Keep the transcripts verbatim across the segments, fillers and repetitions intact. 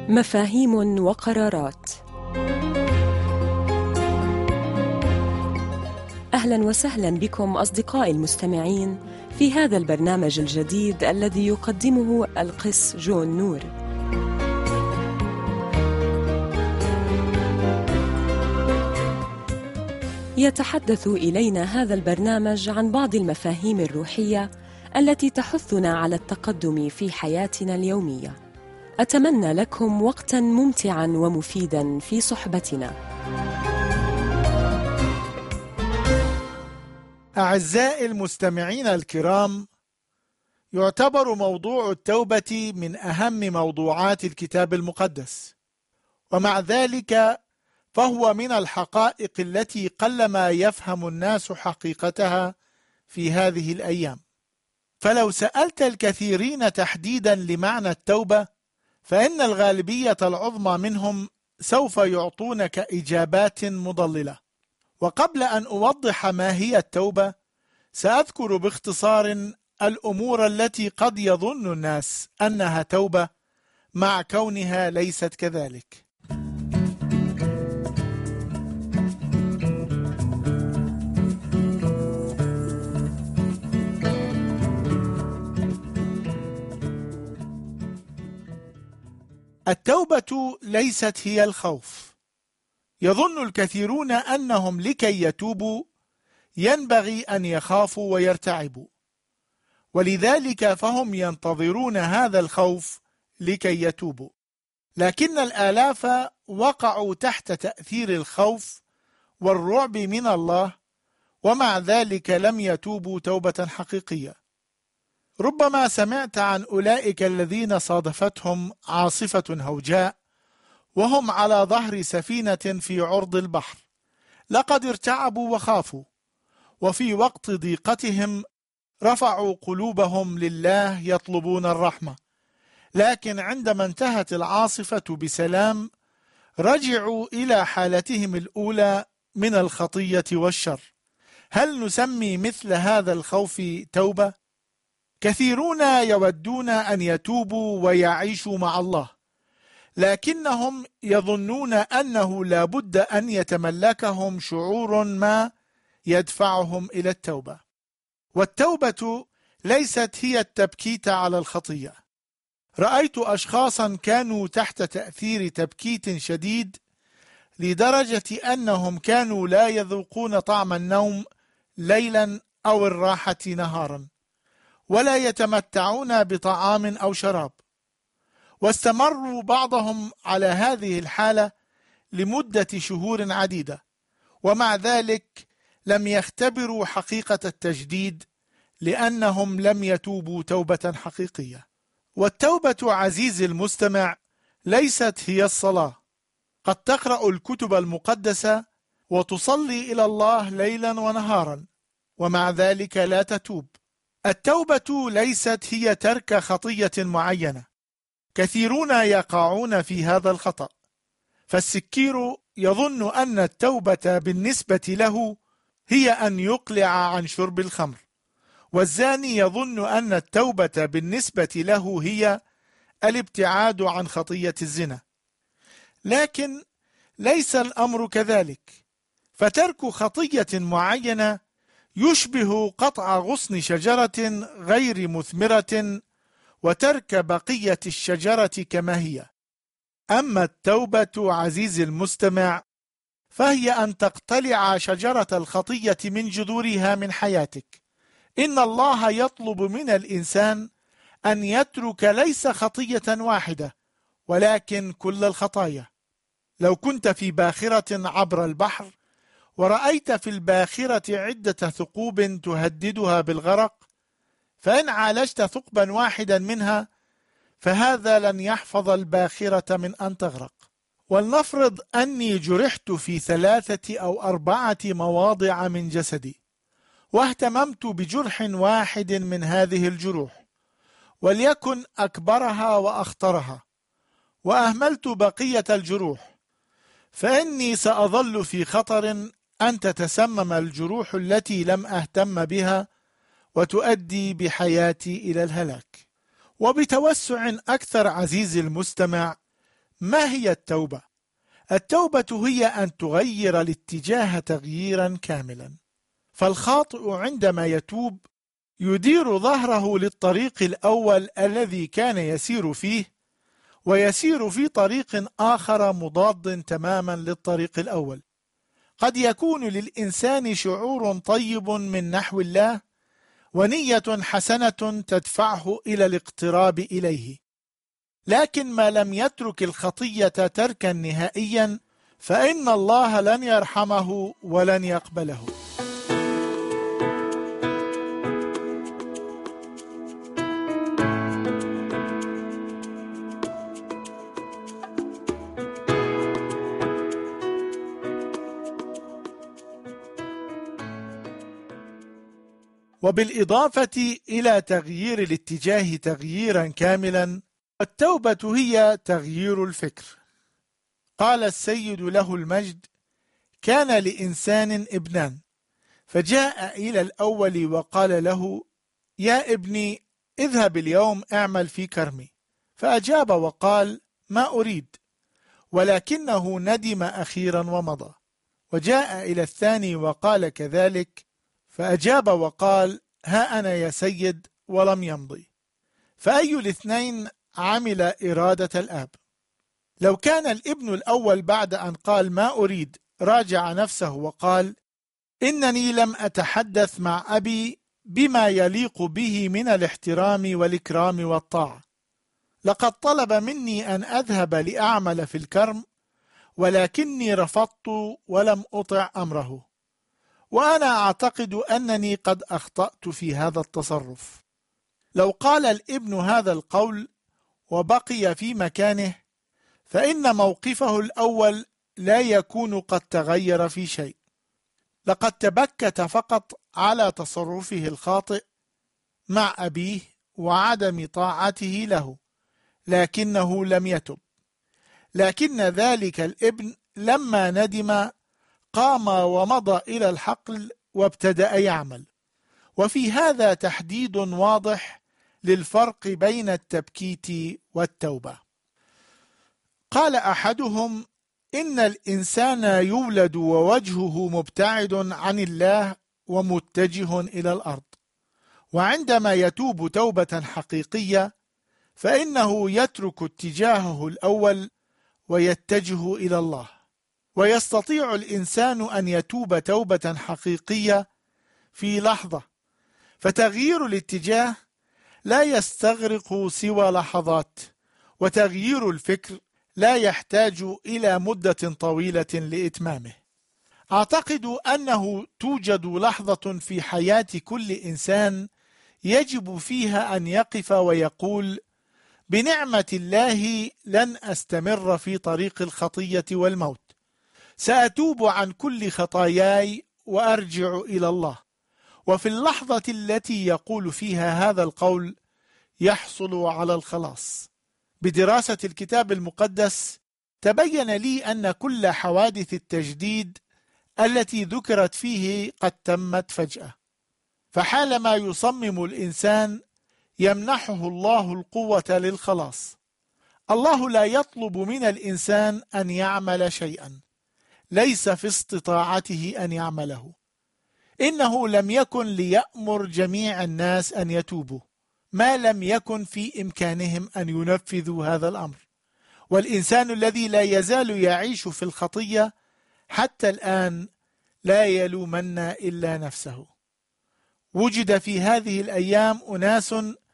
مفاهيم وقرارات. أهلا وسهلا بكم أصدقائي المستمعين في هذا البرنامج الجديد الذي يقدمه القس جون نور. يتحدث إلينا هذا البرنامج عن بعض المفاهيم الروحية التي تحثنا على التقدم في حياتنا اليومية. أتمنى لكم وقتاً ممتعاً ومفيداً في صحبتنا. أعزائي المستمعين الكرام، يعتبر موضوع التوبة من أهم موضوعات الكتاب المقدس، ومع ذلك فهو من الحقائق التي قلما يفهم الناس حقيقتها في هذه الأيام. فلو سألت الكثيرين تحديداً لمعنى التوبة، فإن الغالبية العظمى منهم سوف يعطونك إجابات مضللة. وقبل أن أوضح ما هي التوبة، سأذكر باختصار الأمور التي قد يظن الناس أنها توبة مع كونها ليست كذلك. التوبة ليست هي الخوف. يظن الكثيرون أنهم لكي يتوبوا ينبغي أن يخافوا ويرتعبوا، ولذلك فهم ينتظرون هذا الخوف لكي يتوبوا. لكن الآلاف وقعوا تحت تأثير الخوف والرعب من الله، ومع ذلك لم يتوبوا توبة حقيقية. ربما سمعت عن أولئك الذين صادفتهم عاصفة هوجاء وهم على ظهر سفينة في عرض البحر. لقد ارتعبوا وخافوا، وفي وقت ضيقتهم رفعوا قلوبهم لله يطلبون الرحمة، لكن عندما انتهت العاصفة بسلام رجعوا إلى حالتهم الأولى من الخطية والشر. هل نسمي مثل هذا الخوف توبة؟ كثيرون يودون أن يتوبوا ويعيشوا مع الله، لكنهم يظنون أنه لا بد أن يتملكهم شعور ما يدفعهم إلى التوبة. والتوبة ليست هي التبكيت على الخطية. رأيت أشخاصا كانوا تحت تأثير تبكيت شديد لدرجة أنهم كانوا لا يذوقون طعم النوم ليلا أو الراحة نهارا، ولا يتمتعون بطعام أو شراب. واستمروا بعضهم على هذه الحالة لمدة شهور عديدة، ومع ذلك لم يختبروا حقيقة التجديد، لأنهم لم يتوبوا توبة حقيقية. والتوبة عزيزي المستمع ليست هي الصلاة. قد تقرأ الكتب المقدسة وتصلي إلى الله ليلا ونهارا، ومع ذلك لا تتوب. التوبة ليست هي ترك خطية معينة. كثيرون يقعون في هذا الخطأ. فالسكير يظن أن التوبة بالنسبة له هي أن يقلع عن شرب الخمر، والزاني يظن أن التوبة بالنسبة له هي الابتعاد عن خطية الزنا. لكن ليس الأمر كذلك، فترك خطية معينة يشبه قطع غصن شجرة غير مثمرة وترك بقية الشجرة كما هي. أما التوبة عزيزي المستمع فهي أن تقتلع شجرة الخطية من جذورها من حياتك. إن الله يطلب من الإنسان أن يترك ليس خطية واحدة، ولكن كل الخطايا. لو كنت في باخرة عبر البحر ورأيت في الباخرة عدة ثقوب تهددها بالغرق، فإن عالجت ثقبا واحدا منها فهذا لن يحفظ الباخرة من أن تغرق. ولنفرض أني جرحت في ثلاثة أو أربعة مواضع من جسدي، واهتممت بجرح واحد من هذه الجروح، وليكن أكبرها وأخطرها، وأهملت بقية الجروح، فإني سأظل في خطر أن تتسمم الجروح التي لم أهتم بها وتؤدي بحياتي إلى الهلاك. وبتوسع أكثر عزيزي المستمع، ما هي التوبة؟ التوبة هي أن تغير الاتجاه تغييرا كاملا. فالخاطئ عندما يتوب يدير ظهره للطريق الأول الذي كان يسير فيه، ويسير في طريق آخر مضاد تماما للطريق الأول. قد يكون للإنسان شعور طيب من نحو الله ونية حسنة تدفعه إلى الاقتراب إليه، لكن ما لم يترك الخطية تركا نهائيا فإن الله لن يرحمه ولن يقبله. وبالإضافة إلى تغيير الاتجاه تغييرا كاملا، التوبة هي تغيير الفكر. قال السيد له المجد: كان لإنسان ابنان، فجاء إلى الأول وقال له: يا ابني اذهب اليوم اعمل في كرمي. فأجاب وقال: ما أريد، ولكنه ندم أخيرا ومضى. وجاء إلى الثاني وقال كذلك، فأجاب وقال: ها أنا يا سيد، ولم يمضي. فأي الاثنين عمل إرادة الآب؟ لو كان الابن الأول بعد أن قال ما أريد راجع نفسه وقال: إنني لم أتحدث مع أبي بما يليق به من الاحترام والإكرام والطاعة، لقد طلب مني أن أذهب لأعمل في الكرم، ولكني رفضت ولم أطع أمره، وأنا أعتقد أنني قد أخطأت في هذا التصرف. لو قال الابن هذا القول وبقي في مكانه، فإن موقفه الأول لا يكون قد تغير في شيء، لقد تبكت فقط على تصرفه الخاطئ مع أبيه وعدم طاعته له، لكنه لم يتب. لكن ذلك الابن لما ندم قام ومضى إلى الحقل وابتدأ يعمل. وفي هذا تحديد واضح للفرق بين التبكيت والتوبة. قال أحدهم: إن الإنسان يولد ووجهه مبتعد عن الله ومتجه إلى الأرض، وعندما يتوب توبة حقيقية فإنه يترك اتجاهه الأول ويتجه إلى الله. ويستطيع الإنسان أن يتوب توبة حقيقية في لحظة، فتغيير الاتجاه لا يستغرق سوى لحظات، وتغيير الفكر لا يحتاج إلى مدة طويلة لإتمامه. أعتقد أنه توجد لحظة في حياة كل إنسان يجب فيها أن يقف ويقول: بنعمة الله لن أستمر في طريق الخطية والموت، سأتوب عن كل خطاياي وأرجع إلى الله. وفي اللحظة التي يقول فيها هذا القول يحصل على الخلاص. بدراسة الكتاب المقدس تبين لي أن كل حوادث التجديد التي ذكرت فيه قد تمت فجأة، فحالما يصمم الإنسان يمنحه الله القوة للخلاص. الله لا يطلب من الإنسان أن يعمل شيئا ليس في استطاعته أن يعمله. إنه لم يكن ليأمر جميع الناس أن يتوبوا ما لم يكن في إمكانهم أن ينفذوا هذا الأمر. والإنسان الذي لا يزال يعيش في الخطية حتى الآن لا يلومن إلا نفسه. وجد في هذه الأيام أناس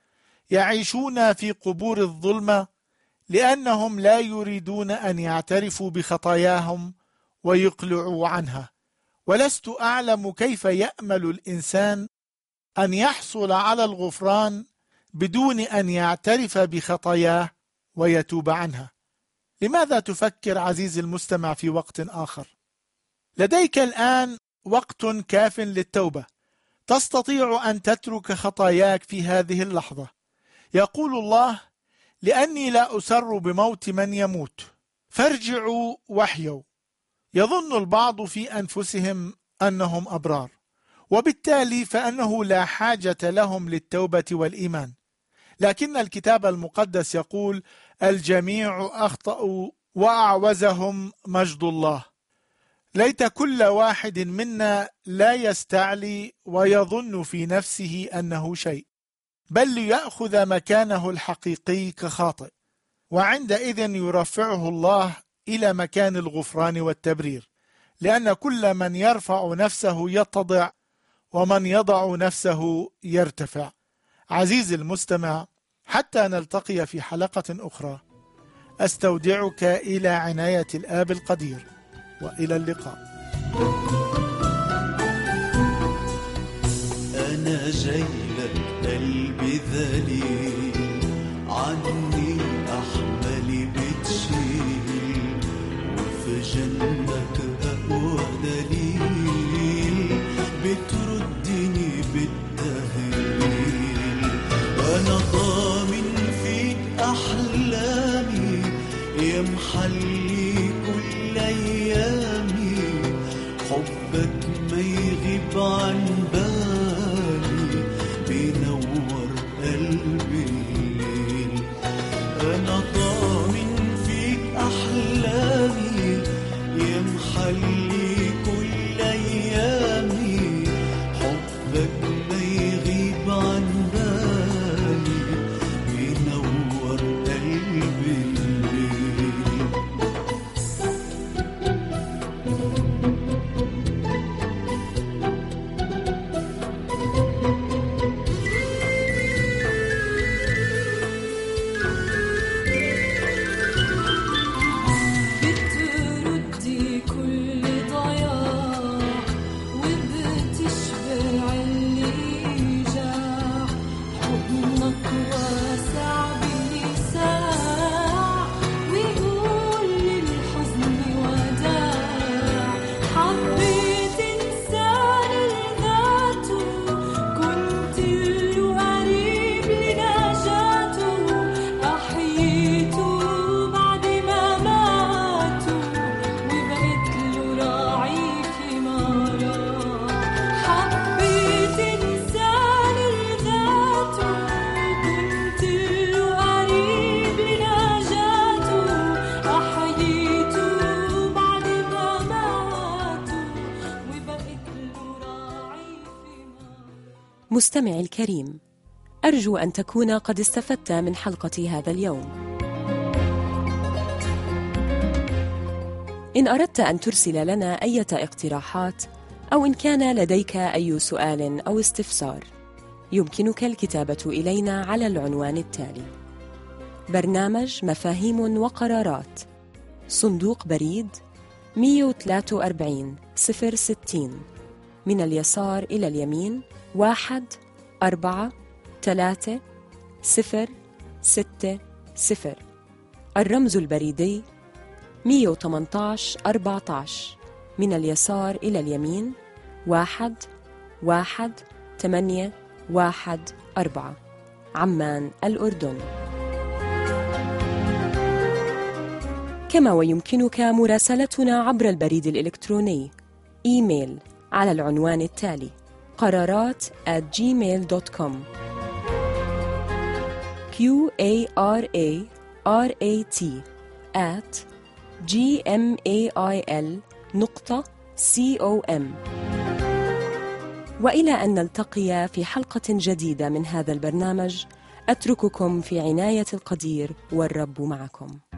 يعيشون في قبور الظلمة لأنهم لا يريدون أن يعترفوا بخطاياهم ويقلعوا عنها. ولست أعلم كيف يأمل الإنسان أن يحصل على الغفران بدون أن يعترف بخطاياه ويتوب عنها. لماذا تفكر عزيزي المستمع في وقت آخر؟ لديك الآن وقت كاف للتوبة، تستطيع أن تترك خطاياك في هذه اللحظة. يقول الله: لأني لا أسر بموت من يموت، فارجعوا واحيوا. يظن البعض في أنفسهم أنهم أبرار، وبالتالي فأنه لا حاجة لهم للتوبة والإيمان. لكن الكتاب المقدس يقول: الجميع أخطأوا وأعوزهم مجد الله. ليت كل واحد منا لا يستعلي ويظن في نفسه أنه شيء، بل ليأخذ مكانه الحقيقي كخاطئ، وعندئذ يرفعه الله إلى مكان الغفران والتبرير، لأن كل من يرفع نفسه يتضع، ومن يضع نفسه يرتفع. عزيزي المستمع، حتى نلتقي في حلقة أخرى، أستودعك إلى عناية الآب القدير، وإلى اللقاء. أنا جاي لك قلبي ذليل، عني أحمالي بتشيل، وفي جنبك أقوى دليل بتردني بالتهليل. أنا ضامن فيك أحلامي، يا محلي كل أيامي، حبك ما يغيب عن بالي، بينور قلبي الليل. أنا ضامن فيك أحلامي، يا محلي كل أيامي، حبك ما يغيب عن بالي، بينور قلبي الليل. مستمعي الكريم، أرجو أن تكون قد استفدت من حلقة هذا اليوم. إن أردت أن ترسل لنا أي اقتراحات، أو إن كان لديك أي سؤال أو استفسار، يمكنك الكتابة إلينا على العنوان التالي: برنامج مفاهيم وقرارات، صندوق بريد مئة وثلاثة وأربعين صفر ستين، من اليسار إلى اليمين واحد أربعة ثلاثة صفر ستة صفر. الرمز البريدي مئة وثمانية عشر أربعة عشر، من اليسار إلى اليمين واحد واحد ثمانية واحد أربعة، عمان الأردن. كما ويمكنك مراسلتنا عبر البريد الإلكتروني إيميل على العنوان التالي: قرارات at gmail dot com. q a r a r a t at g m a i l نقطة c o m. وإلى أن نلتقي في حلقة جديدة من هذا البرنامج، أترككم في عناية القدير، والرب معكم.